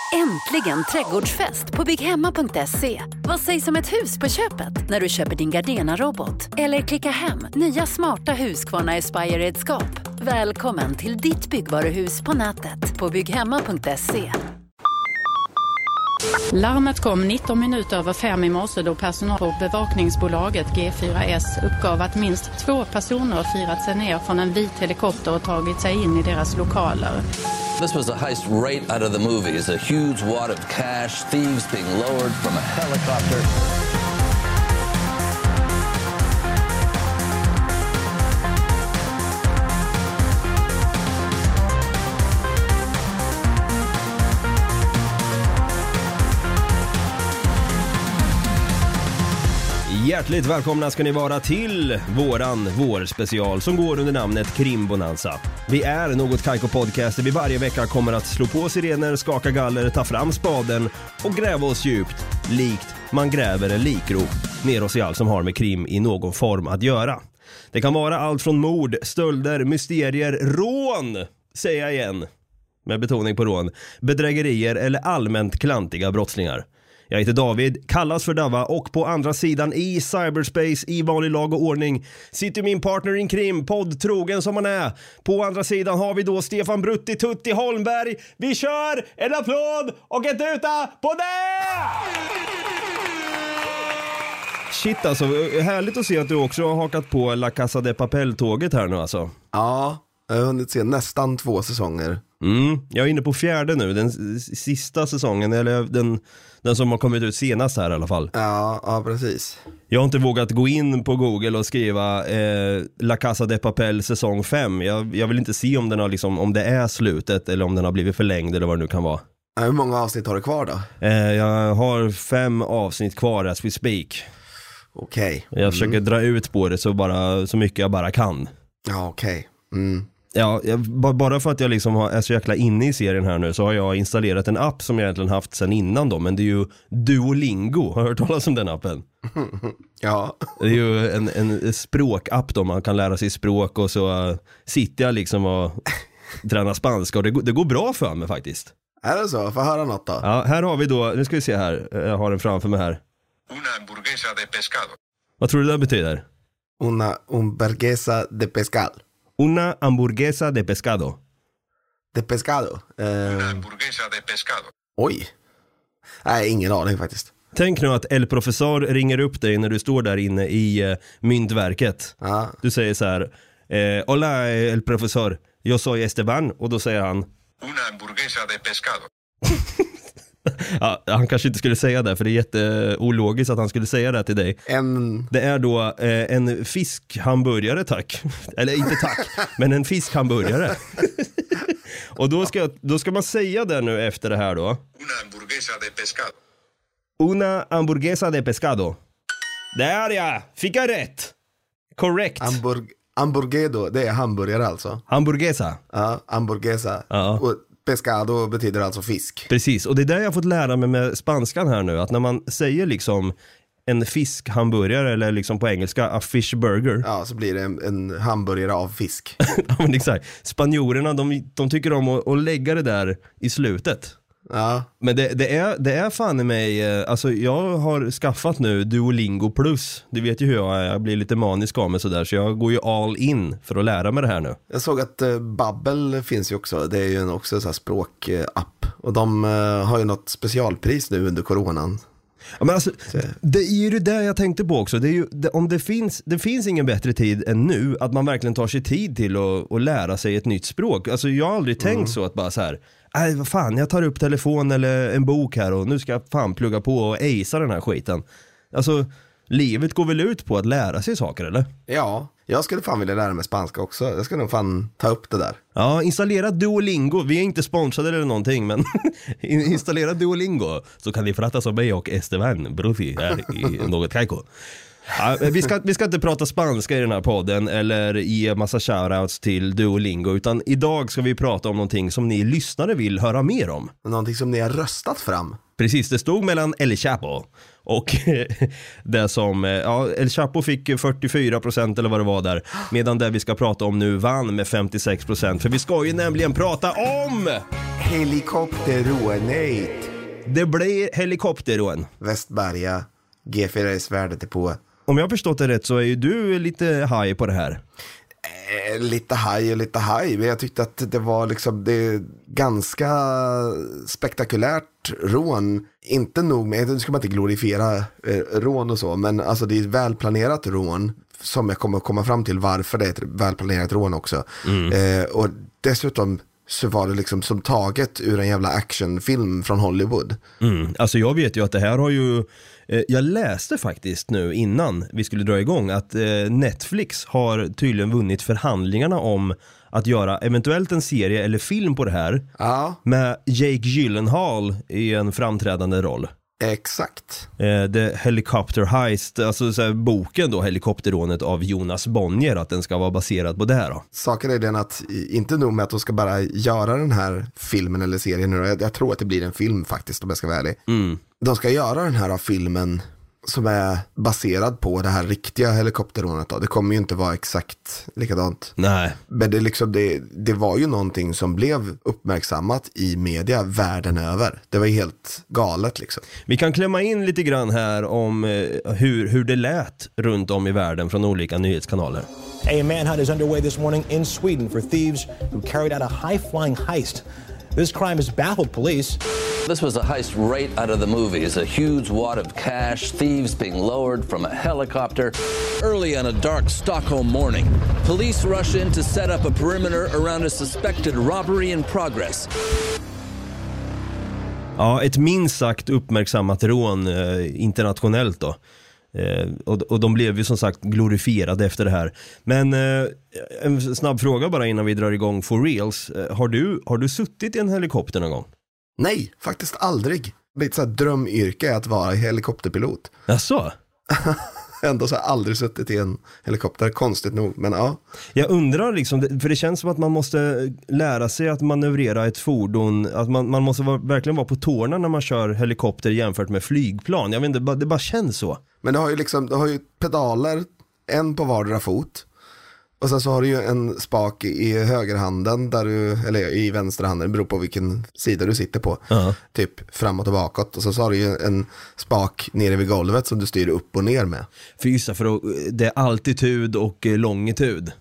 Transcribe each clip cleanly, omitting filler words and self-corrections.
Äntligen trädgårdsfest på bygghemma.se. Vad sägs om ett hus på köpet när du köper din Gardena-robot? Eller klicka hem nya smarta Husqvarna Aspire-redskap. Välkommen till ditt byggvaruhus på nätet på bygghemma.se. Larmet kom 19 minuter över 5 i morse då personal på bevakningsbolaget G4S uppgav att minst 2 personer firat sig ner från en vit helikopter och tagit sig in i deras lokaler. This was a heist right out of the movies. A huge wad of cash, thieves being lowered from a helicopter. Hjärtligt välkomna ska ni vara till vår special som går under namnet Krimbonanza. Vi är Något Kaiko Podcast där vi varje vecka kommer att slå på sirener, skaka galler, ta fram spaden och gräva oss djupt, likt man gräver en likgrop ner oss i allt som har med krim i någon form att göra. Det kan vara allt från mord, stölder, mysterier, rån, säger jag igen, med betoning på rån, bedrägerier eller allmänt klantiga brottslingar. Jag heter David, kallas för Dava och på andra sidan i cyberspace i vanlig lag och ordning sitter min partner in krim, poddtrogen som han är. På andra sidan har vi då Stefan Brutti Tutti Holmberg. Vi kör en applåd och ett tuta på det! Shit alltså, härligt att se att du också har hakat på La Casa de Papel-tåget här nu alltså. Ja, jag har hunnit se nästan 2 säsonger. Jag är inne på 4:e nu, den sista säsongen, eller den som har kommit ut senast här i alla fall. Ja, precis. Jag har inte vågat gå in på Google och skriva La Casa de Papel säsong 5. Jag vill inte se om den har liksom, om det är slutet eller om den har blivit förlängd eller vad det nu kan vara. Hur många avsnitt har du kvar då? Jag har 5 avsnitt kvar as we speak. Okej. Jag försöker dra ut på det så mycket jag bara kan. Ja, okej. Ja, bara för att jag liksom är så jäkla inne i serien här nu så har jag installerat en app som jag egentligen haft sedan innan då, men det är ju Duolingo. Har du hört talas om den appen? Ja. Det är ju en språkapp då, man kan lära sig språk och så sitter jag liksom och tränar spanska och det går bra för mig faktiskt. Är det så? Får höra något då? Ja, här har vi då, nu ska vi se här, jag har den framför mig här. Una hamburguesa de pescado. Vad tror du det betyder? Una hamburguesa de pescado. Una hamburguesa de pescado. De pescado? Una hamburguesa de pescado. Oj. Nej, ingen aning faktiskt. Tänk nu att El Professor ringer upp dig när du står där inne i Myntverket. Ja. Du säger så här, hola El Professor, jag soy Esteban. Och då säger han, Una hamburguesa de pescado. ja, han kanske inte skulle säga det, för det är jätteologiskt att han skulle säga det till dig. Det är då en fiskhamburgare, tack. Eller inte tack, men en fiskhamburgare. Och då ska man säga det nu efter det här då. Una hamburguesa de pescado. Una hamburguesa de pescado. Där ja, fick jag rätt. Correct. Hamburguedo, det är hamburgare alltså. Hamburguesa. Ja, hamburguesa. Ja. Och pescado betyder alltså fisk. Precis, och det är där jag har fått lära mig med spanskan här nu, att när man säger liksom en fiskhamburgare eller liksom på engelska a fish burger. Ja, så blir det en hamburgare av fisk. Ja, men exakt. Spanjorerna, de tycker om att lägga det där i slutet. Ja. Men det är fan i mig, alltså jag har skaffat nu Duolingo Plus. Du vet ju hur jag blir lite manisk av mig sådär, så jag går ju all in för att lära mig det här nu. Jag såg att Babbel finns ju också, det är ju också en sån här språkapp. Och de har ju något specialpris nu under coronan. Ja, men alltså, det är ju det där jag tänkte på också. Det är ju, om det finns ingen bättre tid än nu att man verkligen tar sig tid till att lära sig ett nytt språk. Alltså jag har aldrig tänkt så att bara så här, nej vad fan, jag tar upp telefon eller en bok här och nu ska jag fan plugga på och acea den här skiten. Alltså livet går väl ut på att lära sig saker, eller? Ja, jag skulle fan vilja lära mig spanska också. Jag ska nog fan ta upp det där. Ja, installera Duolingo. Vi är inte sponsrade eller någonting, men installera Duolingo så kan ni prata som mig och Esteban Brutti här i Något Kaiko. Ja, vi ska inte prata spanska i den här podden eller ge massa shoutouts till Duolingo, utan idag ska vi prata om någonting som ni lyssnare vill höra mer om. Någonting som ni har röstat fram. Precis, det stod mellan El Chapo och det som, El Chapo fick 44% eller vad det var där. Medan det vi ska prata om nu vann med 56%. För vi ska ju nämligen prata om helikopterrånet. Det blir helikopterrån. Västberga, G4S värdedepå. Om jag har förstått det rätt så är ju du lite haj på det här. Lite haj, men jag tyckte att det var liksom det ganska spektakulärt rån. Inte nog med, nu ska man inte glorifiera rån och så, men alltså det är ett välplanerat rån som jag kommer att komma fram till varför det är ett välplanerat rån också. Och dessutom så var det liksom som taget ur en jävla actionfilm från Hollywood. Alltså jag vet ju att det här har ju, jag läste faktiskt nu innan vi skulle dra igång att Netflix har tydligen vunnit förhandlingarna om att göra eventuellt en serie eller film på det här. Ja. Med Jake Gyllenhaal i en framträdande roll. Exakt. The Helicopter Heist, alltså så här, boken då, Helikopterrånet av Jonas Bonnier, att den ska vara baserad på det här då. Saken är den att inte nog med att de ska bara göra den här filmen eller serien nu, jag tror att det blir en film faktiskt om jag ska vara ärlig. De ska göra den här filmen som är baserad på det här riktiga helikopterrånet då. Det kommer ju inte vara exakt likadant. Nej. Men det, liksom, det var ju någonting som blev uppmärksammat i media världen över. Det var ju helt galet liksom. Vi kan klämma in lite grann här om hur det lät runt om i världen från olika nyhetskanaler. A manhunt is underway this morning in Sweden for thieves who carried out a high-flying heist. This crime has baffled police. This was a heist right out of the movies. A huge wad of cash, thieves being lowered from a helicopter. Early on a dark Stockholm morning, police rush in to set up a perimeter around a suspected robbery in progress. Ja, ett minst sagt uppmärksammat rån internationellt då. Och de blev ju som sagt glorifierade efter det här. Men en snabb fråga bara innan vi drar igång for reals. Har du suttit i en helikopter någon gång? Nej, faktiskt aldrig. Lite så här drömyrke att vara helikopterpilot. Jaså? Ändå så har jag aldrig suttit i en helikopter, konstigt nog, men ja. Jag undrar liksom, för det känns som att man måste lära sig att manövrera ett fordon, att man måste verkligen vara på tårna när man kör helikopter jämfört med flygplan. Jag vet inte, det bara känns så. Men det har ju pedaler, en på vardera fot. Och sen så har du ju en spak i högerhanden eller i vänsterhanden, det beror på vilken sida du sitter på. Typ framåt och bakåt. Och så har du ju en spak nere vid golvet som du styr upp och ner med. För just det är altitud och longitud.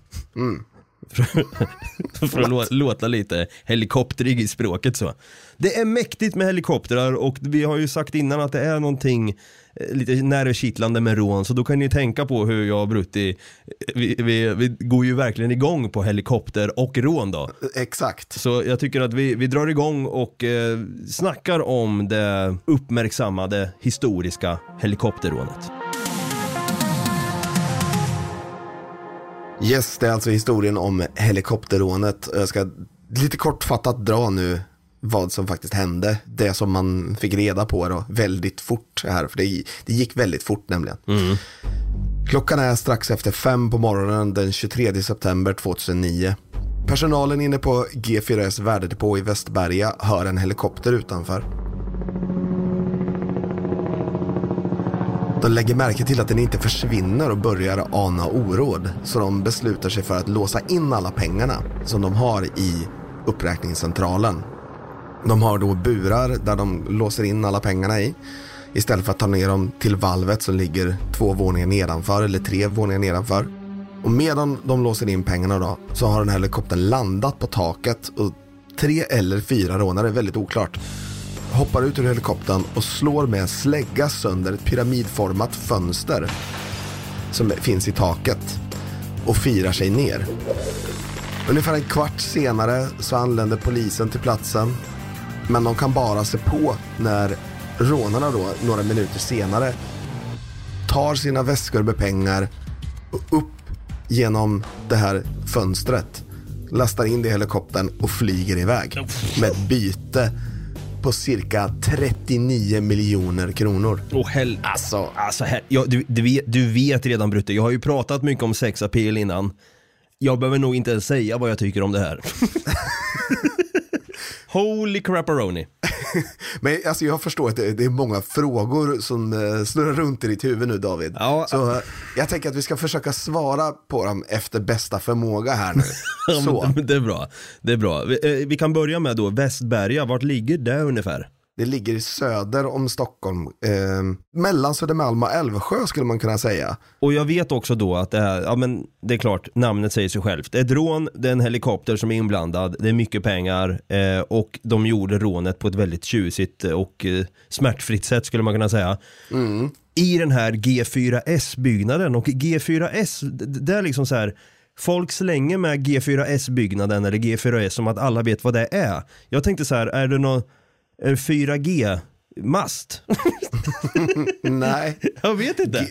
För att låta lite helikopterig i språket så. Det är mäktigt med helikoptrar och vi har ju sagt innan att det är någonting lite nervkittlande med rån, så då kan ni tänka på hur jag och Brutti vi går ju verkligen igång på helikopter och rån då. Exakt. Så jag tycker att vi drar igång och snackar om det uppmärksammade historiska helikopterrånet. Yes, det är alltså historien om helikopterrånet. Jag ska lite kortfattat dra nu vad som faktiskt hände. Det som man fick reda på då väldigt fort här. För det gick väldigt fort nämligen. Klockan är strax efter 5 på morgonen den 23 september 2009. Personalen inne på G4S värdedepå i Västberga hör en helikopter utanför. De lägger märke till att den inte försvinner och börjar ana oråd. Så de beslutar sig för att låsa in alla pengarna som de har i uppräkningscentralen. De har då burar där de låser in alla pengarna i. Istället för att ta ner dem till valvet som ligger 2 våningar nedanför eller 3 våningar nedanför. Och medan de låser in pengarna då, så har den här helikoptern landat på taket. Och 3 eller 4 rånare, väldigt oklart, hoppar ut ur helikoptern och slår med slägga sönder ett pyramidformat fönster som finns i taket och firar sig ner. Ungefär en kvart senare så anländer polisen till platsen, men de kan bara se på när rånarna då några minuter senare tar sina väskor med pengar och upp genom det här fönstret, lastar in det i helikoptern och flyger iväg med ett byte på cirka 39 miljoner kronor. Alltså här, du vet redan, Brutte, jag har ju pratat mycket om sexappeal innan. Jag behöver nog inte ens säga vad jag tycker om det här. Holy crapperoni. Men alltså jag förstår att det är många frågor som snurrar runt i ditt huvud nu, David. Ja. Så jag tänker att vi ska försöka svara på dem efter bästa förmåga här nu. Så. Det är bra. Det är bra. Vi kan börja med då Västberga. Vart ligger det ungefär? Det ligger i söder om Stockholm. Mellan Södermalm och Älvsjö skulle man kunna säga. Och jag vet också då att det här, ja men det är klart, namnet säger sig självt. Det är ett rån, det är en helikopter som är inblandad, det är mycket pengar och de gjorde rånet på ett väldigt tjusigt och smärtfritt sätt skulle man kunna säga. I den här G4S-byggnaden, och G4S, det är liksom så här, folk slänger med G4S-byggnaden eller G4S som att alla vet vad det är. Jag tänkte så här, är det någon 4G-mast? Nej. Jag vet inte.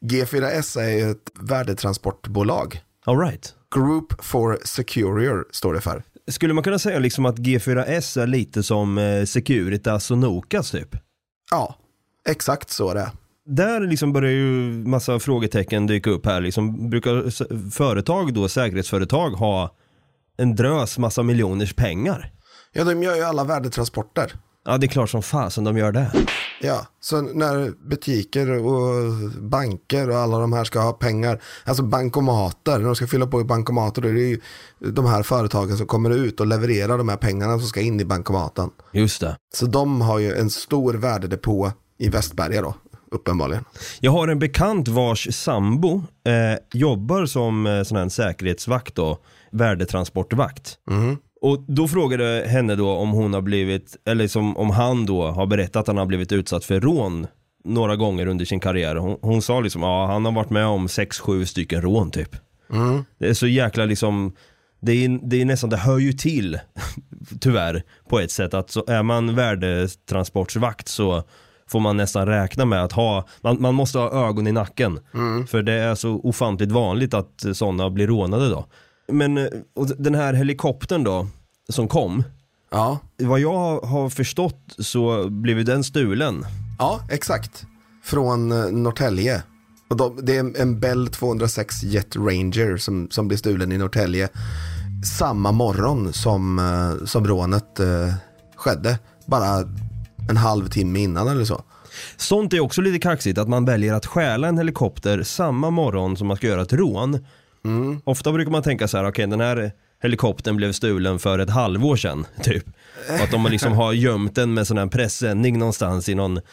G4S är ett värdetransportbolag. All right. Group for Securior står det för. Skulle man kunna säga liksom att G4S är lite som Securitas och Nokas typ? Ja, exakt så är det. Där liksom börjar ju massa frågetecken dyka upp här. Liksom, brukar företag då, säkerhetsföretag, ha en drös massa miljoners pengar? Ja, de gör ju alla värdetransporter. Ja, det är klart som fasen de gör det. Ja, så när butiker och banker och alla de här ska ha pengar, alltså bankomater, när de ska fylla på i bankomater, då är det ju de här företagen som kommer ut och levererar de här pengarna som ska in i bankomaten. Just det. Så de har ju en stor värdedepå i Västberga då, uppenbarligen. Jag har en bekant vars sambo jobbar som sån här säkerhetsvakt och värdetransportvakt. Och då frågade henne då om hon har blivit, eller som om han då har berättat att han har blivit utsatt för rån några gånger under sin karriär. Hon sa liksom, ja, han har varit med om 6-7 stycken rån typ. Det är så jäkla liksom, det är nästan, det hör ju till tyvärr på ett sätt att så är man värdetransportsvakt så får man nästan räkna med att ha, man måste ha ögon i nacken. För det är så ofantligt vanligt att sådana blir rånade då. Men och den här helikoptern då som kom, ja, vad jag har förstått så blev den stulen. Ja, exakt. Från Norrtälje. Och det är en Bell 206 Jet Ranger som blir stulen i Norrtälje samma morgon som rånet skedde. Bara en halvtimme innan eller så. Sånt är också lite kaxigt, att man väljer att stjäla en helikopter samma morgon som man ska göra ett rån. Ofta brukar man tänka så här, okej, den här helikoptern blev stulen för ett halvår sedan typ. Att de liksom har gömt den med sån här pressändning någonstans i någon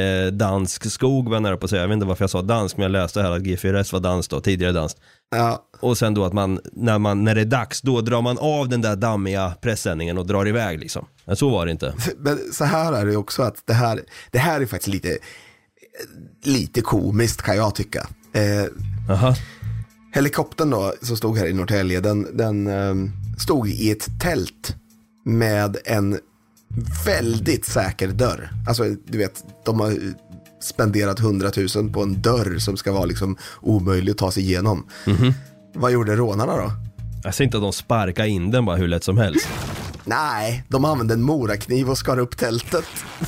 dansk skog, vad nära på att säga. Jag vet inte varför jag sa dansk, men jag läste här att G4S var dansk då, tidigare dansk. Ja. Och sen då att när det är dags, då drar man av den där dammiga pressändningen och drar iväg liksom. Men så var det inte. Men så här är det också, att det här är faktiskt lite komiskt kan jag tycka. Aha. Helikoptern då som stod här i Norrtälje, den stod i ett tält med en väldigt säker dörr. Alltså du vet, de har spenderat 100 000 på en dörr som ska vara liksom omöjlig att ta sig igenom. Vad gjorde rånarna då? Jag ser inte att de sparkar in den bara hur lätt som helst. Nej, de använde en morakniv och skar upp tältet.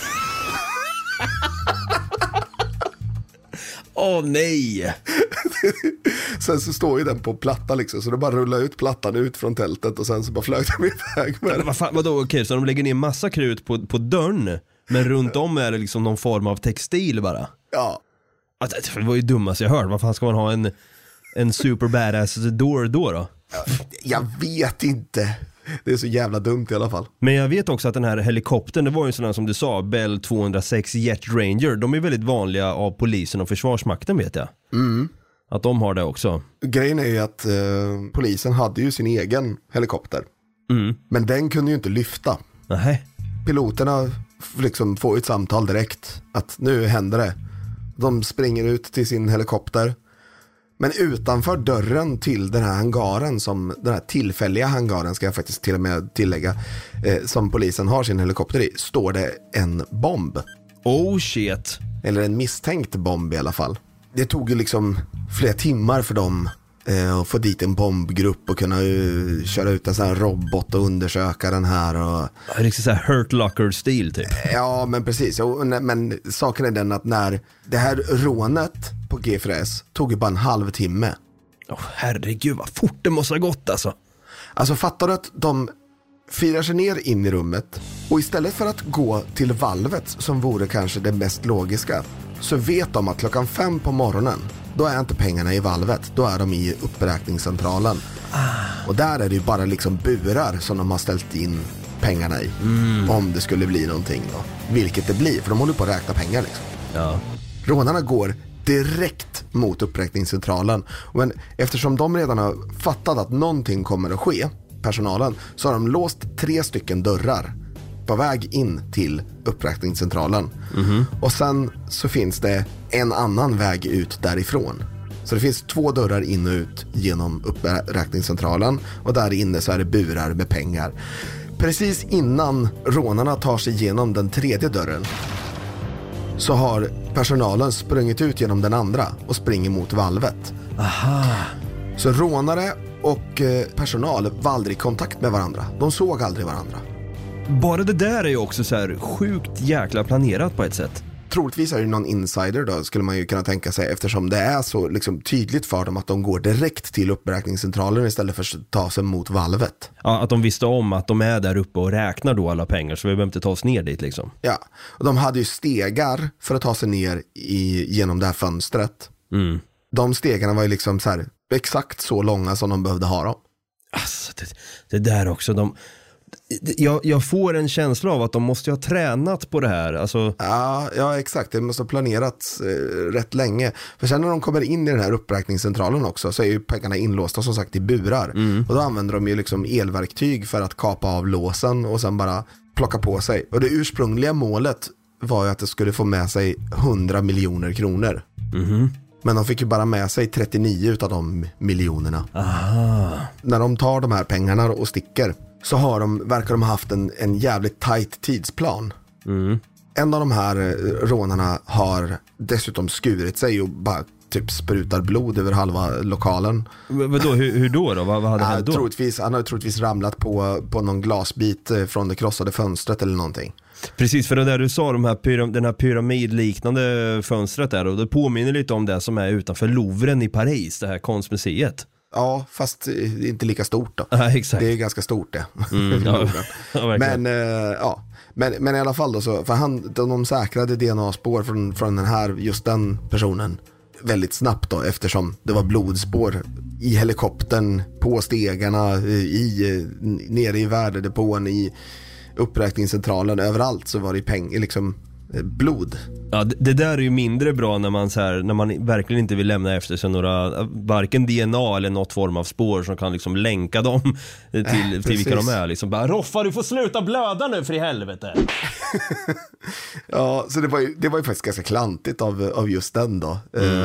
Åh nej! Sen så står ju den på platta liksom, så det bara rullar ut plattan ut från tältet och sen så bara flög de iväg med det. Vadå, okej, så de lägger ner massa krut på dörren, men runt om är det liksom någon form av textil bara? Ja. Alltså, det var ju dummast jag hört. Vad fan ska man ha en super badass door då? Jag vet inte. Det är så jävla dumt i alla fall. Men jag vet också att den här helikoptern, det var ju en sån här som du sa, Bell 206 Jet Ranger. De är väldigt vanliga av polisen och försvarsmakten, vet jag. Att de har det också. Grejen är ju att polisen hade ju sin egen helikopter. Men den kunde ju inte lyfta. Nej. Piloterna liksom får ett samtal direkt att nu händer det. De springer ut till sin helikopter. Men utanför dörren till den här hangaren, den här tillfälliga hangaren ska jag faktiskt till och med tillägga, som polisen har sin helikopter i, står det en bomb. Oh shit. Eller en misstänkt bomb i alla fall. Det tog ju liksom flera timmar för dem att få dit en bombgrupp och kunna köra ut en sån här robot och undersöka den här. Och... Det är liksom så här Hurt Locker-stil typ. Ja, men precis. Men saken är den att när det här rånet på G4S tog ju bara en halvtimme. Herregud, vad fort det måste ha gått alltså. Alltså fattar du att de firar sig ner in i rummet och istället för att gå till valvet som vore kanske det mest logiska, så vet de att 5:00 på morgonen, då är inte pengarna i valvet, då är de i uppräkningscentralen. Och där är det ju bara liksom burar som de har ställt in pengarna i. Om det skulle bli någonting då. Vilket det blir, för de håller på att räkna pengar liksom. Ja. Rånarna går direkt mot uppräkningscentralen. Men eftersom de redan har fattat att någonting kommer att ske, personalen, så har de låst 3 stycken dörrar på väg in till uppräkningscentralen. Och sen så finns det en annan väg ut därifrån. Så det finns 2 dörrar in och ut genom uppräkningscentralen, och där inne så är det burar med pengar. Precis innan rånarna tar sig igenom den 3:e dörren så har personalen sprungit ut genom den andra och springer mot valvet. Aha. Så rånare och personal var aldrig i kontakt med varandra. De såg aldrig varandra. Bara det där är ju också så här sjukt jäkla planerat på ett sätt. Troligtvis är det någon insider då, skulle man ju kunna tänka sig, eftersom det är så liksom tydligt för dem att de går direkt till uppräkningscentralen istället för att ta sig mot valvet. Ja, att de visste om att de är där uppe och räknar då alla pengar, så vi behöver inte ta oss ner dit liksom. Ja, och de hade ju stegar för att ta sig ner genom det här fönstret. De stegarna var ju liksom så här, exakt så långa som de behövde ha dem. Alltså, det där också, jag får en känsla av att de måste ha tränat på det här. Alltså... Ja, exakt. Det måste ha planerats rätt länge. För sen när de kommer in i den här uppräkningscentralen också, så är ju pengarna inlåsta som sagt i burar. Och då använder de ju liksom elverktyg för att kapa av låsen och sen bara plocka på sig. Och det ursprungliga målet var ju att det skulle få med sig 100 miljoner kronor. Men de fick ju bara med sig 39 utav de miljonerna. När de tar de här pengarna och sticker, så verkar de ha haft en jävligt tight tidsplan. En av de här rånarna har dessutom skurit sig och bara typ sprutar blod över halva lokalen. Vadå, hur då? Vad hade hänt då? Han har troligtvis ramlat på någon glasbit från det krossade fönstret eller någonting. Precis, för det där du sa, den här pyramidliknande fönstret där, och det påminner lite om det som är utanför Louvren i Paris, det här konstmuseet. Ja, fast inte lika stort då. Ja, exakt. Det är ganska stort det. Ja, men i alla fall då, så, för de säkrade DNA-spår från just den personen väldigt snabbt då, eftersom det var blodspår i helikoptern, på stegarna, nere i värdedepån, i uppräkningscentralen, överallt så var det liksom blod. Ja, det där är ju mindre bra när man verkligen inte vill lämna efter sig varken DNA eller något form av spår som kan liksom länka dem till vilka de är. Liksom bara, Roffa, du får sluta blöda nu för i helvete. Ja, så det var ju faktiskt ganska klantigt av just den då.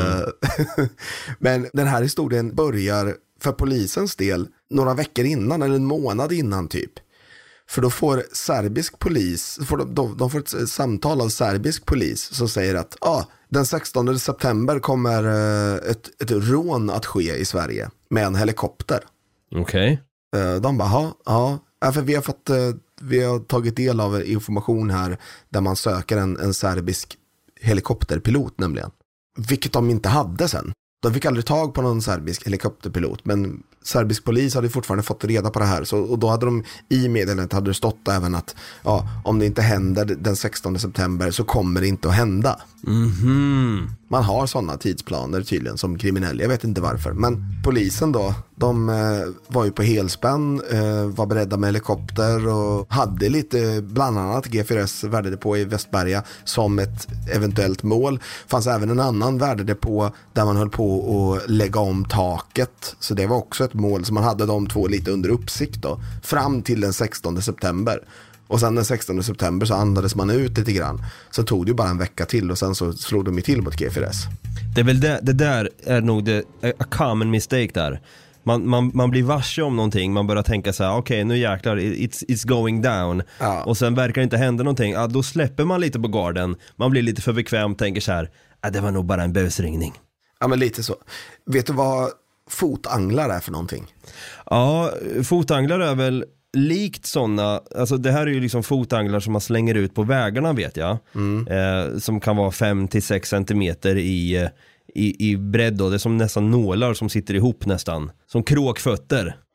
Men den här historien börjar för polisens del några veckor innan, eller en månad innan typ. För då får serbisk polis, de får ett samtal av serbisk polis som säger att den 16 september kommer ett rån att ske i Sverige med en helikopter. Okej. De bara, för vi har tagit del av information här där man söker en serbisk helikopterpilot nämligen. Vilket de inte hade sen. De fick aldrig tag på någon serbisk helikopterpilot, men serbisk polis hade fortfarande fått reda på det här. Och då hade de i meddelandet hade det stått även att om det inte händer den 16 september så kommer det inte att hända. Man har sådana tidsplaner tydligen som kriminell. Jag vet inte varför. Men polisen då, de var ju på helspänn, var beredda med helikopter och hade lite, bland annat G4S värdedepå i Västberga som ett eventuellt mål. Fanns även en annan värdedepå där man höll på att lägga om taket. Så det var också ett mål som man hade de två lite under uppsikt då. Fram till den 16 september. Och sen den 16 september så andades man ut lite grann. Så tog det ju bara en vecka till och sen så slog de ju till mot G4S. Det är väl det där är nog a common mistake där. Man blir varse om någonting, man börjar tänka så här: okej, nu jäklar, it's going down. Ja. Och sen verkar det inte hända någonting. Då släpper man lite på garden. Man blir lite för bekväm, tänker så här: det var nog bara en busringning. Ja, men lite så. Vet du vad fotanglar är för någonting? Ja, fotanglar är väl likt sådana, alltså det här är ju liksom fotanglar som man slänger ut på vägarna, vet jag. Som kan vara 5-6 centimeter i bredd då. Det är som nästan nålar som sitter ihop nästan. Som kråkfötter.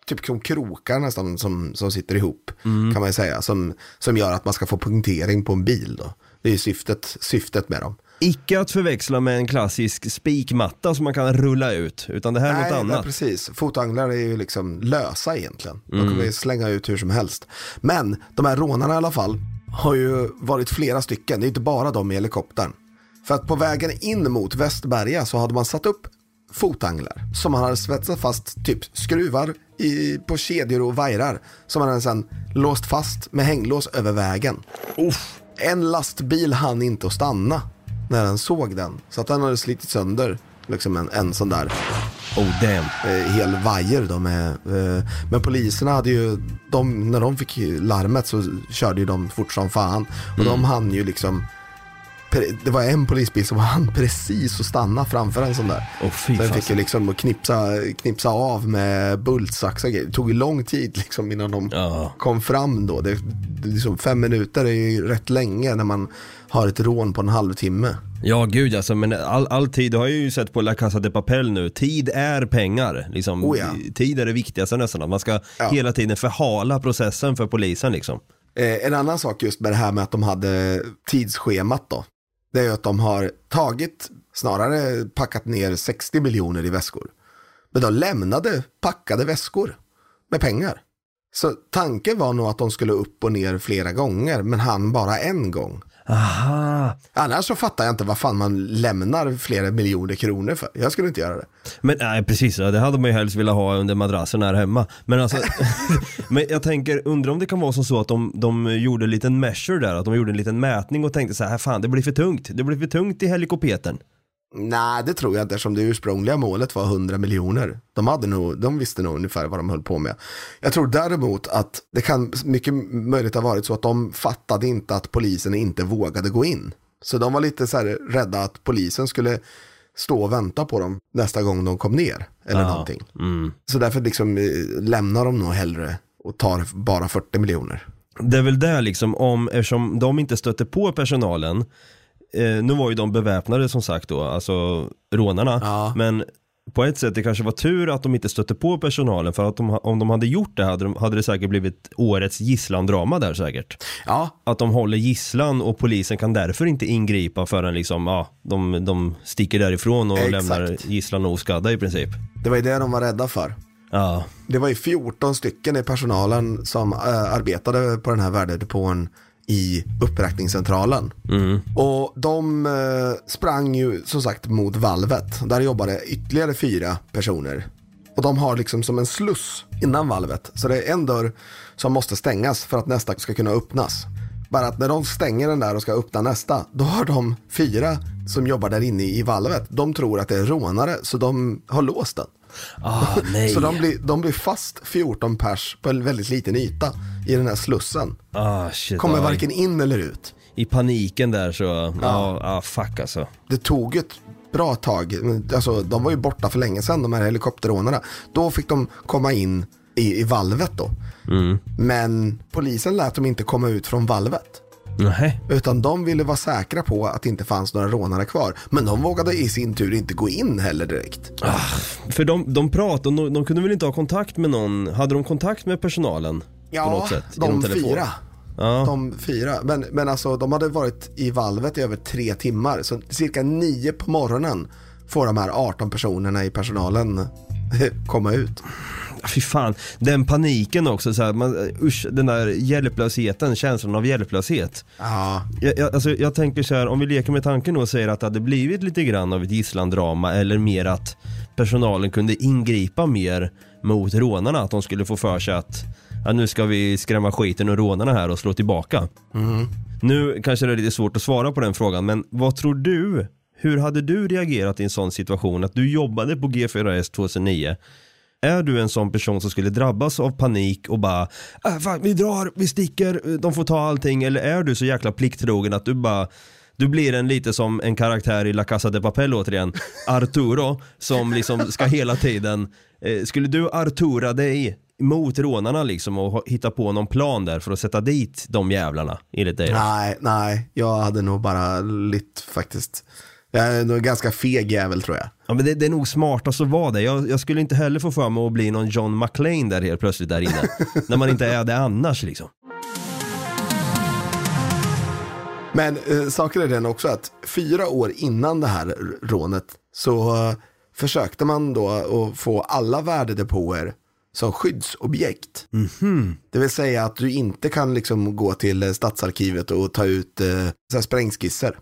typ som krokar nästan som sitter ihop kan man ju säga, som gör att man ska få punktering på en bil då. Det är ju syftet med dem. Icke att förväxla med en klassisk spikmatta som man kan rulla ut, utan det här är något annat. Nej, precis. Fotanglar är ju liksom lösa egentligen. De kommer ju slänga ut hur som helst. Men de här rånarna i alla fall har ju varit flera stycken. Det är inte bara de i helikoptern. För att på vägen in mot Västberga så hade man satt upp fotanglar som man hade svetsat fast typ skruvar på kedjor och vajrar som man hade sedan låst fast med hänglås över vägen. En lastbil hann inte att stanna när den såg den. Så att den hade slitit sönder liksom en sån där hel vajer då men poliserna hade ju när de fick larmet så körde ju de fort som fan. Och de hann ju liksom, det var en polisbil som hann precis att stanna framför en sån där. Den fick ju liksom knipsa av med bultsaxar. Det tog ju lång tid liksom innan de kom fram då. Det liksom 5 minuter är ju rätt länge när man har ett rån på en halvtimme. Ja gud alltså, men all tid har jag ju sett på La Casa de Papel nu. Tid är pengar liksom. Tid är det viktigaste nästan. Man ska hela tiden förhala processen för polisen liksom. En annan sak just med det här med att de hade tidsschemat då, det är ju att de har packat ner 60 miljoner i väskor. Men de lämnade packade väskor med pengar. Så tanken var nog att de skulle upp och ner flera gånger, men han bara en gång. Aha. Annars så fattar jag inte vad fan man lämnar flera miljoner kronor för. Jag skulle inte göra det. Men nej, precis, det hade man ju helst vilja ha under madrassen här hemma. Men alltså men jag tänker, undrar om det kan vara så att de gjorde en liten measure där, att de gjorde en liten mätning och tänkte så här, fan det blir för tungt i helikoptern. Nej, det tror jag inte, som det ursprungliga målet var 100 miljoner. De visste nog ungefär vad de höll på med. Jag tror däremot att det kan mycket möjligt ha varit så att de fattade inte att polisen inte vågade gå in. Så de var lite så här rädda att polisen skulle stå och vänta på dem nästa gång de kom ner eller någonting. Så därför liksom lämnar de nog hellre och tar bara 40 miljoner. Det är väl där liksom, eftersom de inte stötte på personalen. Nu var ju de beväpnade som sagt då, alltså rånarna, men på ett sätt det kanske var tur att de inte stötte på personalen, för att om de hade gjort det hade det säkert blivit årets gisslandrama där säkert. Ja. Att de håller gisslan och polisen kan därför inte ingripa förrän liksom, de sticker därifrån och lämnar gisslan oskadda i princip. Det var ju det de var rädda för. Ja. Det var ju 14 stycken i personalen som arbetade på den här värdedepån i uppräkningscentralen. Och de sprang ju som sagt mot valvet. Där jobbade ytterligare 4 personer. Och de har liksom som en sluss innan valvet. Så det är en dörr som måste stängas för att nästa ska kunna öppnas. Bara att när de stänger den där och ska öppna nästa, då har de 4 som jobbar där inne i valvet. De tror att det är rånare, så de har låst den. Nej. Så de blir fast 14 pers på en väldigt liten yta i den här slussen. Kommer varken in eller ut. I paniken där så fuck alltså. Det tog ett bra tag. Alltså, de var ju borta för länge sedan, de här helikopterrånarna. Då fick de komma in i valvet då. Men polisen lät dem inte komma ut från valvet. Nej. Utan de ville vara säkra på att det inte fanns några rånare kvar. Men de vågade i sin tur inte gå in heller direkt. För de pratade, de kunde väl inte ha kontakt med någon. Hade de kontakt med personalen på något sätt? De 4. De 4. Men alltså, de hade varit i valvet i över 3 timmar. Så cirka 9 på morgonen får de här 18 personerna i personalen komma ut. Fy fan, den paniken också så här, den där hjälplösheten, känslan av hjälplöshet. Jag tänker så här, om vi leker med tanken och säger att det hade blivit lite grann av ett gisslandrama, eller mer att personalen kunde ingripa mer mot rånarna, att de skulle få för sig att nu ska vi skrämma skiten ur rånarna här och slå tillbaka. Nu kanske det är lite svårt att svara på den frågan, men vad tror du? Hur hade du reagerat i en sån situation, att du jobbade på G4S 2009? Är du en sån person som skulle drabbas av panik och bara fan, vi sticker, de får ta allting, eller är du så jäkla plikttrogen att du blir lite som en karaktär i La Casa de Papel återigen, Arturo, som liksom ska hela tiden skulle du Artura dig mot rånarna liksom och hitta på någon plan där för att sätta dit de jävlarna enligt dig? Nej, jag hade nog bara faktiskt Jag är nog ganska feg jävel, tror jag. Ja, men det är nog smartast att vara det. Jag skulle inte heller få för mig att bli någon John McClane där helt plötsligt där inne. När man inte är det annars liksom. Men saken är den också att 4 år innan det här rånet så försökte man då att få alla värdedepåer som skyddsobjekt. Det vill säga att du inte kan liksom gå till Stadsarkivet och ta ut så här sprängskisser.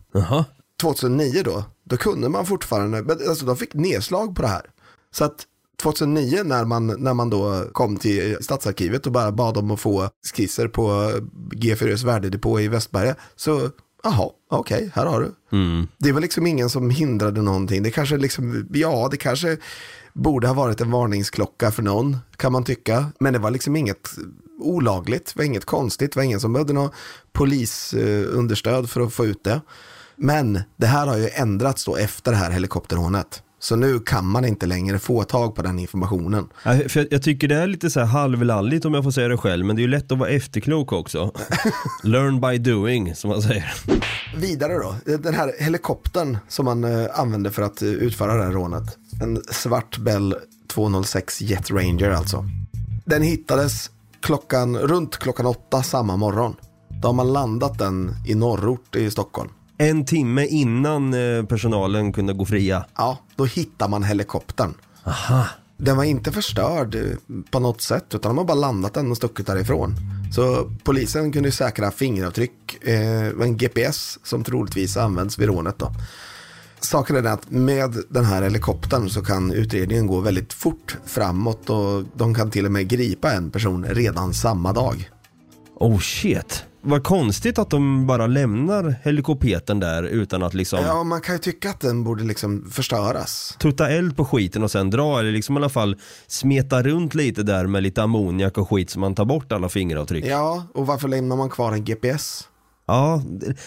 2009 då kunde man fortfarande, alltså de fick nedslag på det här. Så att 2009 när man då kom till Stadsarkivet och bara bad om att få skisser på G4S värdedepå i Västberga, så okej, här har du. Det var liksom ingen som hindrade någonting. Det kanske liksom, det kanske borde ha varit en varningsklocka för någon, kan man tycka. Men det var liksom inget olagligt, det var inget konstigt, det var ingen som behövde någon polisunderstöd för att få ut det. Men det här har ju ändrats då efter det här helikopterrånet. Så nu kan man inte längre få tag på den informationen. Ja, för jag tycker det är lite så här halvlalligt om jag får säga det själv. Men det är ju lätt att vara efterklok också. Learn by doing, som man säger. Vidare då. Den här helikoptern som man använde för att utföra det här rånet. En svart Bell 206 Jet Ranger alltså. Den hittades runt klockan 8 samma morgon. Då har man landat den i norrort i Stockholm. 1 timme innan personalen kunde gå fria. Ja, då hittar man helikoptern. Aha. Den var inte förstörd på något sätt, utan de har bara landat den och stuckit därifrån. Så polisen kunde säkra fingeravtryck, en GPS som troligtvis används vid rånet då. Saken är den att med den här helikoptern så kan utredningen gå väldigt fort framåt och de kan till och med gripa en person redan samma dag. Oh shit. Vad konstigt att de bara lämnar helikoptern där utan att liksom... Ja, man kan ju tycka att den borde liksom förstöras. Tutta eld på skiten och sen dra, eller liksom i alla fall smeta runt lite där med lite ammoniak och skit så man tar bort alla fingeravtryck. Ja, och varför lämnar man kvar en GPS? Ja,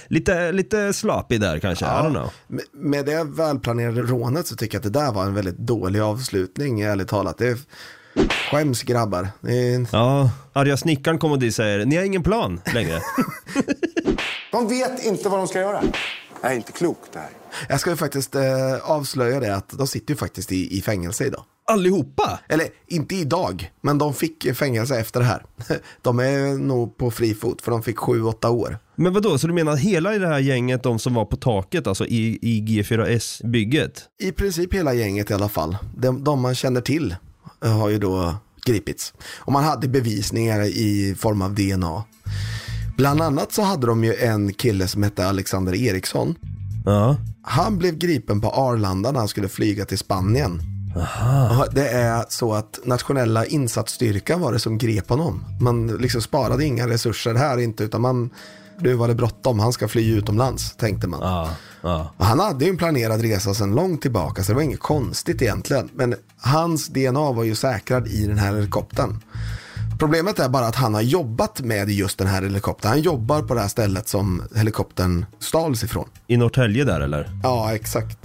lite sloppy där kanske, I don't know. Med det välplanerade rånet så tycker jag att det där var en väldigt dålig avslutning, ärligt talat. Det skäms grabbar. Ja, arga snickaren kommer och säger, ni har ingen plan längre. De vet inte vad de ska göra. Det är inte klokt det här. Jag ska ju faktiskt avslöja det att de sitter ju faktiskt i fängelse idag. Allihopa? Eller inte idag, men de fick fängelse efter det här. De är nog på fri fot för de fick 7-8 år. Men vadå, så du menar att hela i det här gänget, de som var på taket, alltså i G4S-bygget? I princip hela gänget i alla fall. De man känner till har ju då gripits. Och man hade bevisningar i form av DNA. Bland annat så hade de ju en kille som hette Alexander Eriksson. Ja. Han blev gripen på Arlanda när han skulle flyga till Spanien. Aha. Det är så att nationella insatsstyrkan var det som grep honom. Man liksom sparade inga resurser här inte, utan nu var det bråttom, han ska fly utomlands, tänkte man. Ja. Och han hade ju en planerad resa sedan långt tillbaka, så det var inget konstigt egentligen. Men hans DNA var ju säkrad i den här helikoptern. Problemet är bara att han har jobbat med just den här helikoptern. Han jobbar på det här stället som helikoptern stals ifrån. I Norrtälje där eller? Ja, exakt.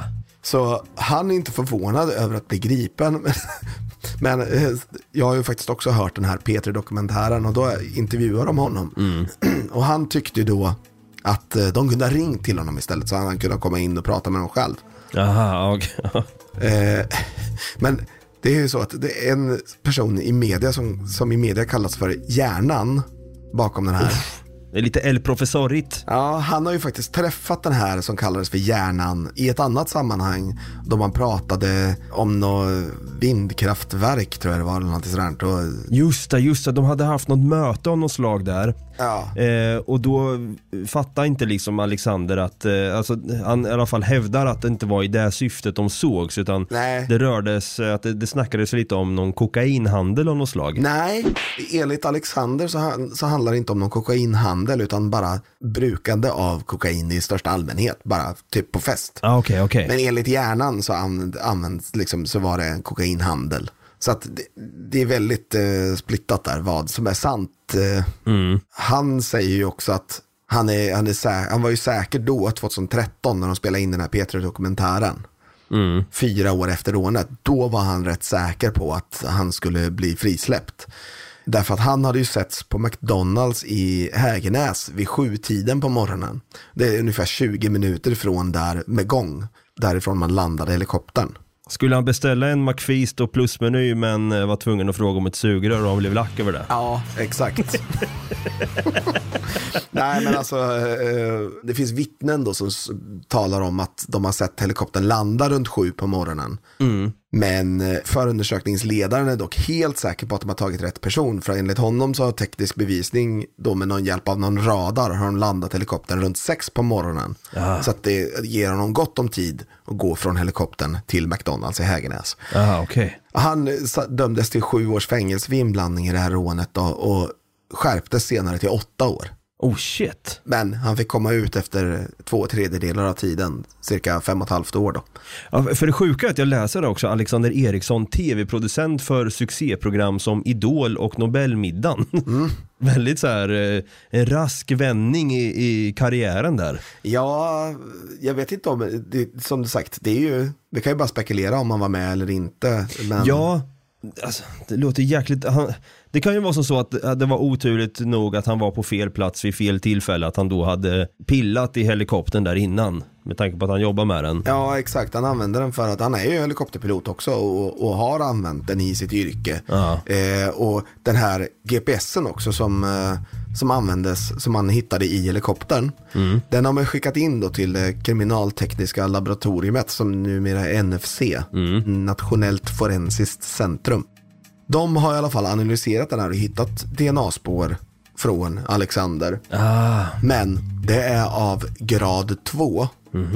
Så han är inte förvånad över att bli gripen. Men jag har ju faktiskt också hört den här P3-dokumentären och då intervjuar de honom. Och han tyckte ju då att de kunde ha ringt till honom istället så han kunde komma in och prata med dem själv. Aha, okay. Men det är ju så att det är en person i media som i media kallas för hjärnan bakom den här. Det är lite el-professorigt. Ja, han har ju faktiskt träffat den här som kallades för hjärnan i ett annat sammanhang då man pratade om något vindkraftverk, tror jag det var, eller något sådant. Och... Just det, de hade haft något möte av något slag där. Ja. Och då fattar inte liksom Alexander att alltså, han i alla fall hävdar att det inte var i det syftet de sågs, utan det rördes, att det snackades lite om någon kokainhandel av något slag. Nej, enligt Alexander så handlar det inte om någon kokainhandel utan bara brukande av kokain i största allmänhet, bara typ på fest. Okay. Men enligt hjärnan så används liksom, så var det en kokainhandel. Så att det är väldigt splittat där vad som är sant. Han säger ju också att han var ju säker då 2013 när de spelade in den här P3-dokumentären. 4 år efter rånet. Då var han rätt säker på att han skulle bli frisläppt. Därför att han hade ju setts på McDonalds i Hägernäs vid 7-tiden på morgonen. Det är ungefär 20 minuter från där med gång. Därifrån man landade helikoptern. Skulle han beställa en McFeast och plusmeny men var tvungen att fråga om ett sugrör och han blev lack över det? Ja, exakt. Nej, men alltså det finns vittnen då som talar om att de har sett helikoptern landa runt 7 på morgonen. Men förundersökningsledaren är dock helt säker på att de har tagit rätt person. För enligt honom så har teknisk bevisning då med någon hjälp av någon radar har de landat helikoptern runt 6 på morgonen. Så att det ger honom gott om tid att gå från helikoptern till McDonalds i Hägernäs. Okay. Han dömdes till 7 års fängelse vid inblandning i det här rånet då, och skärptes senare till 8 år. Oh shit. Men han fick komma ut efter 2/3 av tiden, cirka 5,5 år då. Ja, för det sjuka är att jag läser det också. Alexander Eriksson, tv-producent för succéprogram som Idol och Nobelmiddagen. Väldigt så här en rask vändning i karriären där. Ja, jag vet inte om det, som du sagt, det är ju, vi kan ju bara spekulera om han var med eller inte. Men... Ja, alltså, det låter jäkligt... Det kan ju vara så att det var oturligt nog att han var på fel plats vid fel tillfälle, att han då hade pillat i helikoptern där innan, med tanke på att han jobbar med den. Ja, exakt. Han använder den för att han är ju helikopterpilot också och har använt den i sitt yrke. Och den här GPSen också som användes, som man hittade i helikoptern, den har man skickat in då till kriminaltekniska laboratoriet som numera är NFC, Nationellt Forensiskt Centrum. De har i alla fall analyserat den här och hittat DNA-spår från Alexander. Men det är av grad 2,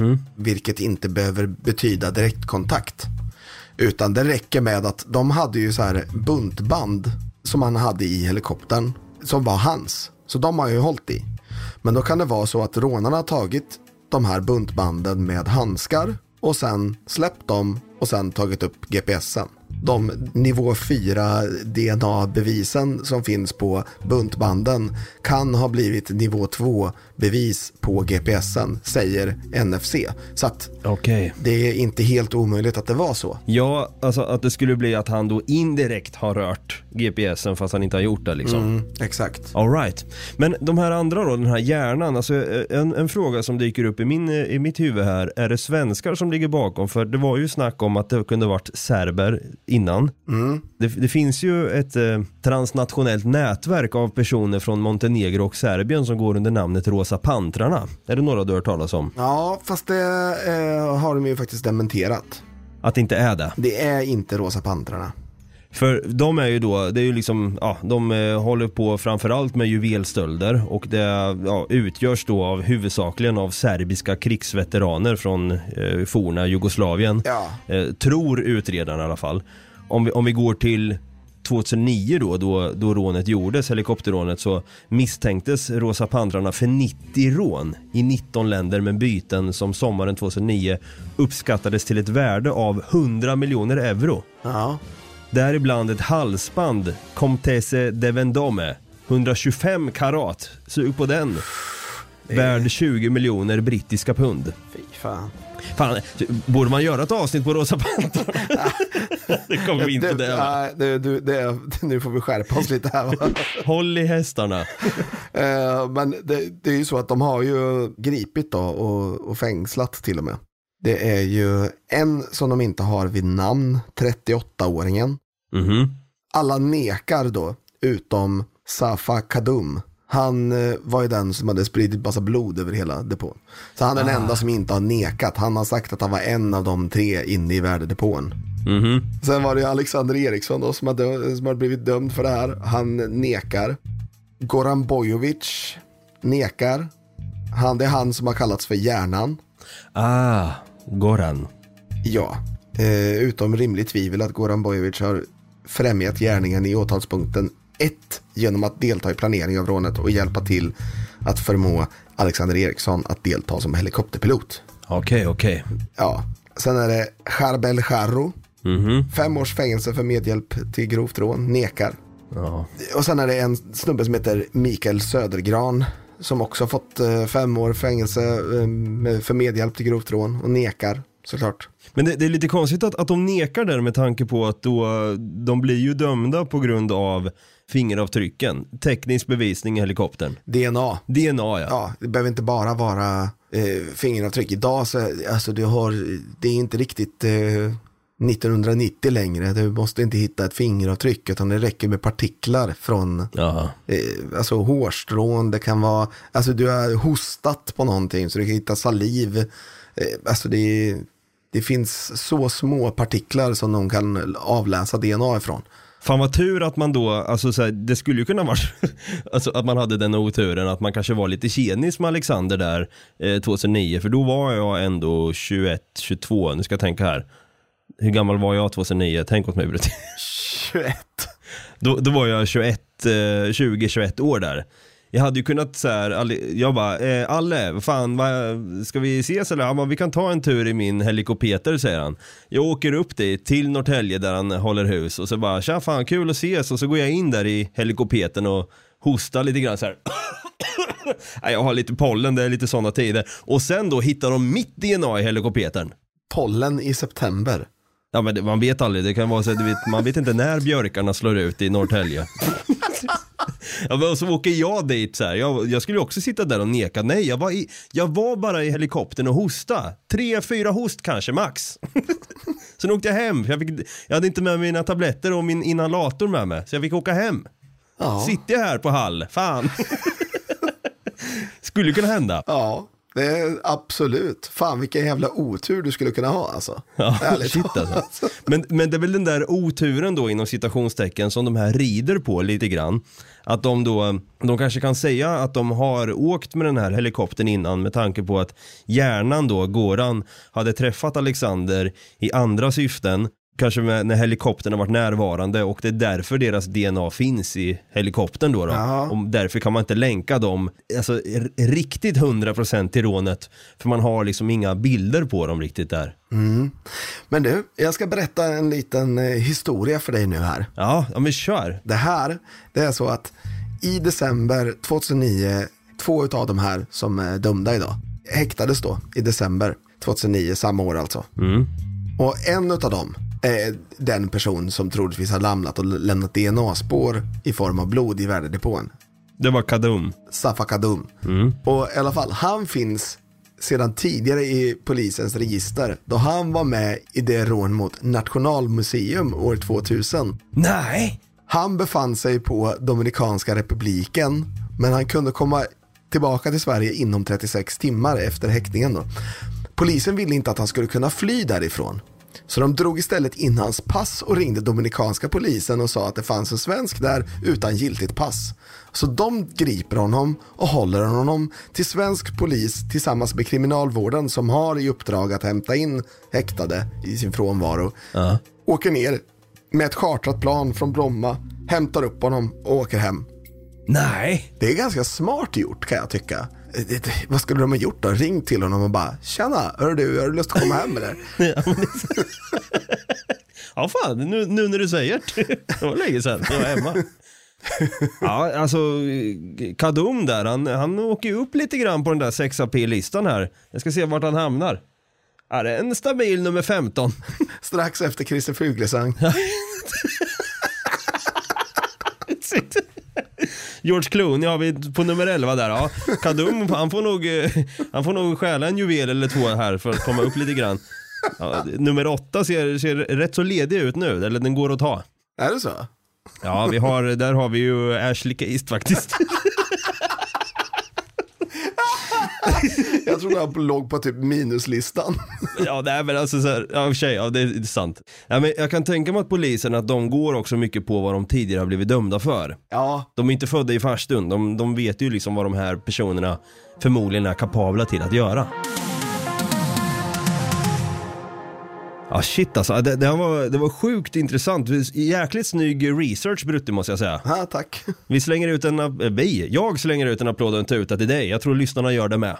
vilket inte behöver betyda direktkontakt. Utan det räcker med att de hade ju så här buntband som han hade i helikoptern som var hans. Så de har ju hållit i. Men då kan det vara så att rånarna har tagit de här buntbanden med handskar och sen släppt dem och sen tagit upp GPSen. De nivå 4 DNA-bevisen som finns på buntbanden kan ha blivit nivå 2-bevis på GPSen, säger NFC. Så att det är inte helt omöjligt att det var så. Ja, alltså att det skulle bli att han då indirekt har rört GPSen fast han inte har gjort det liksom. Exakt. All right. Men de här andra då, den här hjärnan, alltså en fråga som dyker upp i mitt huvud här, är det svenskar som ligger bakom? För det var ju snack om att det kunde varit serber innan. Det finns ju ett transnationellt nätverk av personer från Montenegro och Serbien som går under namnet Rosa Pantrarna. Är det några du har hört talas om? Ja, fast det har de ju faktiskt dementerat. Att det inte är det? Det är inte Rosa Pantrarna. För de är ju då, det är ju liksom, ja, de håller på framförallt med juvelstölder och det utgörs då av huvudsakligen av serbiska krigsveteraner från forna Jugoslavien. Tror utredarna i alla fall. Om vi går till 2009 då rånet gjordes, helikopterrånet, så misstänktes Rosa Pantrarna för 90 rån i 19 länder med byten som sommaren 2009 uppskattades till ett värde av 100 miljoner euro. Ja. Däribland ett halsband Comtesse de Vendôme 125 karat, sug på den, värd 20 miljoner brittiska pund. Fy fan. Fan, borde man göra ett avsnitt på Rosa Pantrarna? Det kommer vi inte det. Nu får vi skärpa oss lite här. Håll i hästarna. Men det är ju så att de har ju gripit då och fängslat till och med. Det är ju en som de inte har vid namn, 38-åringen. Alla nekar då, utom Safa Kadum. Han var ju den som hade spridit massa blod över hela depån. Så han är den enda som inte har nekat. Han har sagt att han var en av de 3 inne i värdedepån. Sen var det Alexander Eriksson då, som hade blivit dömd för det här. Han nekar. Goran Bojovic nekar. Det är han som har kallats för hjärnan. Goran. Ja, utom rimligt tvivel att Goran Bojovic har främjat gärningen i åtalspunkten 1 genom att delta i planering av rånet och hjälpa till att förmå Alexander Eriksson att delta som helikopterpilot. Okej. Ja, sen är det Charbel Charro. 5 års fängelse för medhjälp till grovt rån, nekar. Och sen är det en snubbe som heter Mikael Södergran som också fått 5 år fängelse för medhjälp till grovt rån och nekar. såklart. Men det är lite konstigt att de nekar där med tanke på att då, de blir ju dömda på grund av fingeravtrycken. Teknisk bevisning i helikoptern. DNA, ja. Ja, det behöver inte bara vara fingeravtryck. Idag så, alltså det är inte riktigt 1990 längre. Du måste inte hitta ett fingeravtryck, utan det räcker med partiklar från alltså hårstrån. Det kan vara, alltså du har hostat på någonting så du kan hitta saliv. Alltså det finns så små partiklar som de kan avläsa DNA ifrån. Fan vad tur att man då, alltså så här, det skulle ju kunna vara alltså att man hade den oturen att man kanske var lite tjenis med Alexander där 2009, för då var jag ändå 21-22, nu ska jag tänka här. Hur gammal var jag 2009? Tänk åt mig, Brut. 21. Då var jag 20-21 år där. Jag hade ju kunnat så här, jag bara, Alle, fan, ska vi ses eller? Ja, vi kan ta en tur i min helikopter, säger han. Jag åker upp dit till Norrtälje där han håller hus och så bara, tja fan, kul att ses. Och så går jag in där i helikoptern och hostar lite grann så här. Jag har lite pollen, det är lite sådana tider. Och sen då hittar de mitt DNA i helikoptern. Pollen i september. Ja, men man vet aldrig, det kan vara så att man vet inte när björkarna slår ut i Norrtälje. Ja, men så åker jag dit så här. Jag skulle också sitta där och neka. Nej, jag var bara i helikoptern och hosta. 3-4 host kanske, max. Sen åkte jag hem. Jag hade inte med mina tabletter och min inhalator med mig. Så jag fick åka hem. Ja. Sitter jag här på Hall. Fan. Skulle kunna hända. Ja, det är absolut. Fan, vilken jävla otur du skulle kunna ha alltså. Ja, shit alltså. Men det är väl den där oturen då inom citationstecken som de här rider på lite grann. Att de kanske kan säga att de har åkt med den här helikoptern innan med tanke på att hjärnan då, Goran, hade träffat Alexander i andra syften. Kanske när helikoptern har varit närvarande och det är därför deras DNA finns i helikoptern då. Och därför kan man inte länka dem alltså, riktigt 100% till rånet, för man har liksom inga bilder på dem riktigt där. Mm. Men du, jag ska berätta en liten historia för dig nu här. Ja, men kör. Det är så att i december 2009, 2 av de här som är dömda idag häktades då i december 2009, samma år alltså. Mm. Och en av dem är den person som troligtvis har lämnat och lämnat DNA-spår i form av blod i värdedepån. Det var Kadum. Safa Kadum. Mm. Och i alla fall, han finns sedan tidigare i polisens register då han var med i det rån mot Nationalmuseum år 2000. Nej! Han befann sig på Dominikanska republiken, men han kunde komma tillbaka till Sverige inom 36 timmar efter häktningen då. Polisen ville inte att han skulle kunna fly därifrån. Så de drog istället in hans pass och ringde dominikanska polisen och sa att det fanns en svensk där utan giltigt pass. Så de griper honom och håller honom till svensk polis tillsammans med kriminalvården som har i uppdrag att hämta in häktade i sin frånvaro. Åker ner med ett chartrat plan från Bromma, hämtar upp honom och åker hem. Nej! Det är ganska smart gjort, kan jag tycka. Vad skulle de ha gjort då? Ring till honom och bara, tjena, har du lust att komma hem eller? Ja fan, nu när du säger det var länge sedan jag var hemma. Ja, alltså Kadum där, han åker ju upp lite grann på den där 6AP-listan här. Jag ska se vart han hamnar. Ja, det är en stabil nummer 15. Strax efter Christer Fuglesang. George Clooney har vi på nummer 11 där. Ja. Kadum, han får nog stjäla en juvel eller 2 här för att komma upp lite grann. Ja, nummer 8 ser rätt så ledig ut nu, eller den går att ta. Är det så? Ja, där har vi ju Ashley East faktiskt. Jag tror han låg på typ minuslistan. Ja, det är väl alltså så här, ja, det är sant. Ja, men jag kan tänka mig att polisen, att de går också mycket på vad de tidigare har blivit dömda för. Ja. De är inte födda i farstund. De vet ju liksom vad de här personerna förmodligen är kapabla till att göra. Ja, shit alltså. Det var sjukt intressant. Jäkligt snygg research, Brutti, måste jag säga. Ja, tack. Jag slänger ut en applåd och en tuta till dig. Jag tror lyssnarna gör det med.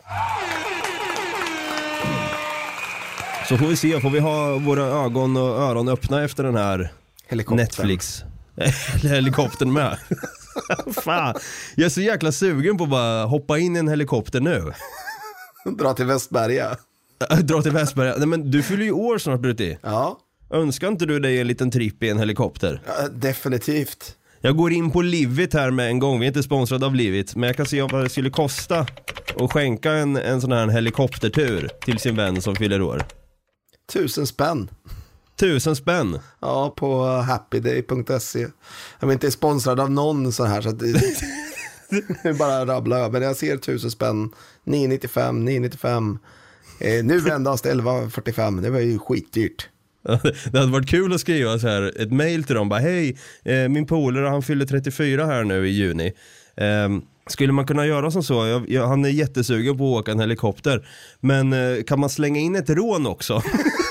Så får vi se, får vi ha våra ögon och öron öppna efter den här Netflix helikoptern med. Fan, jag är så jäkla sugen på att bara hoppa in i en helikopter nu. Dra till Västberga. Dra till Västberga. Nej, men du fyller ju år snart, Brutti. Ja. Önskar inte du dig en liten tripp i en helikopter? Ja, definitivt. Jag går in på Livit här med en gång. Vi är inte sponsrade av Livit, men jag kan se vad det skulle kosta att skänka en sån här helikoptertur till sin vän som fyller år. 1000 spänn. 1000 spänn? Ja, på happyday.se. Jag är inte sponsrad av någon så här, så att det bara rabbla. Men jag ser 1000 spänn. 995. Nu endast 11,45. Det var ju skitdyrt. Det hade varit kul att skriva så här ett mejl till dem. Bara, hej, min polare, han fyller 34 här nu i juni. Skulle man kunna göra som så? Han är jättesugen på att åka en helikopter. Men kan man slänga in ett rån också?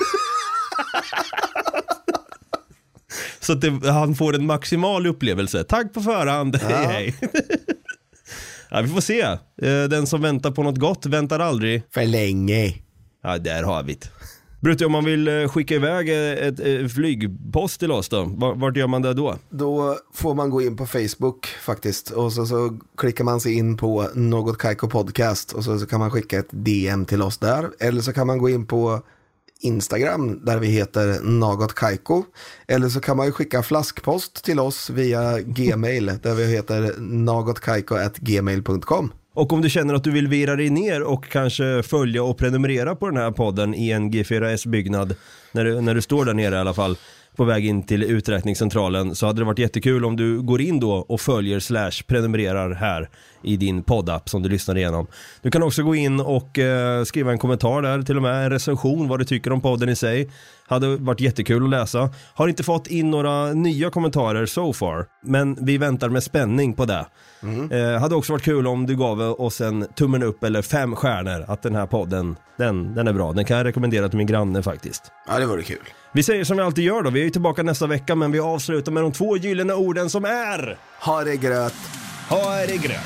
Så att han får en maximal upplevelse. Tack på förhand. Ja. Hej. Ja, vi får se. Den som väntar på något gott väntar aldrig för länge. Ja, där har vi det. Brutti, om man vill skicka iväg ett flygpost till oss då, vart gör man det då? Då får man gå in på Facebook faktiskt, och så klickar man sig in på Något Kaiko Podcast, och så kan man skicka ett DM till oss där. Eller så kan man gå in på Instagram där vi heter Något Kaiko. Eller så kan man ju skicka flaskpost till oss via Gmail där vi heter nagotkaiko@gmail.com. Och om du känner att du vill vira dig ner och kanske följa och prenumerera på den här podden i en G4S-byggnad när du står där nere i alla fall på väg in till uträkningscentralen, så hade det varit jättekul om du går in då och följer / prenumererar här i din poddapp som du lyssnar igenom. Du kan också gå in och skriva en kommentar där, till och med en recension vad du tycker om podden i sig. Hade varit jättekul att läsa. Har inte fått in några nya kommentarer so far, men vi väntar med spänning på det. Hade också varit kul om du gav oss en tummen upp eller 5 stjärnor, att den här podden, den är bra. Den kan jag rekommendera till min granne faktiskt. Ja, det vore kul. Vi säger som vi alltid gör då. Vi är ju tillbaka nästa vecka, men vi avslutar med de 2 gyllene orden som är: ha det gröt. Ha det gröt.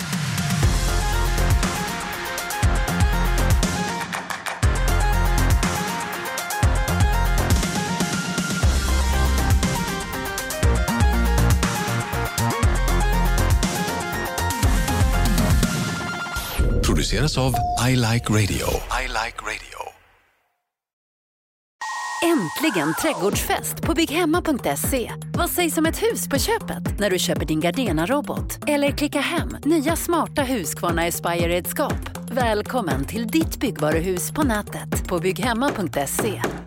Produceras av I Like Radio. I Like Radio. Äntligen trädgårdsfest på bygghemma.se. Vad sägs om ett hus på köpet när du köper din Gardena-robot? Eller klicka hem nya smarta Husqvarna Aspire-redskap. Välkommen till ditt byggvaruhus på nätet på bygghemma.se.